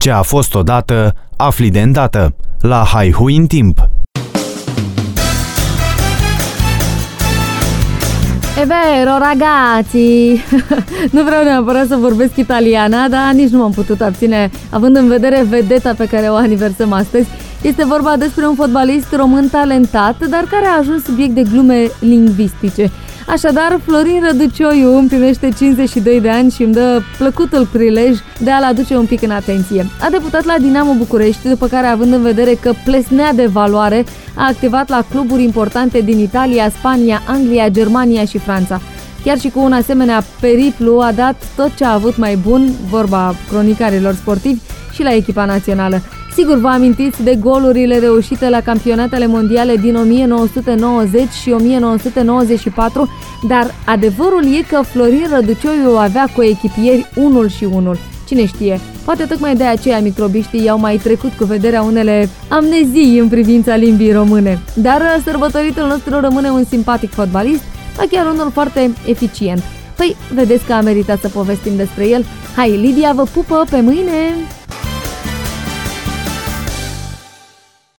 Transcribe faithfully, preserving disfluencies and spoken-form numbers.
Ce a fost odată, afli de îndată. La Haihui în timp. E vero, ragazzi! Nu vreau neapărat să vorbesc italiana, dar nici nu m-am putut abține, având în vedere vedeta pe care o aniversăm astăzi. Este vorba despre un fotbalist român talentat, dar care a ajuns subiect de glume lingvistice. Așadar, Florin Răducioiu împlinește cincizeci și doi de ani și îmi dă plăcutul prilej de a-l aduce un pic în atenție. A debutat la Dinamo București, după care, având în vedere că plesnea de valoare, a activat la cluburi importante din Italia, Spania, Anglia, Germania și Franța. Chiar și cu un asemenea periplu a dat tot ce a avut mai bun, vorba cronicarilor sportivi, și la echipa națională. Sigur, vă amintiți de golurile reușite la campionatele mondiale din o mie nouă sute nouăzeci și o mie nouă sute nouăzeci și patru, dar adevărul e că Florin Răducioiu avea coechipieri unul și unul. Cine știe, poate tocmai de aceea microbiștii i-au mai trecut cu vederea unele amnezii în privința limbii române. Dar sărbătoritul nostru rămâne un simpatic fotbalist, dar chiar unul foarte eficient. Păi, vedeți că a meritat să povestim despre el. Hai, Lidia vă pupă, pe mâine!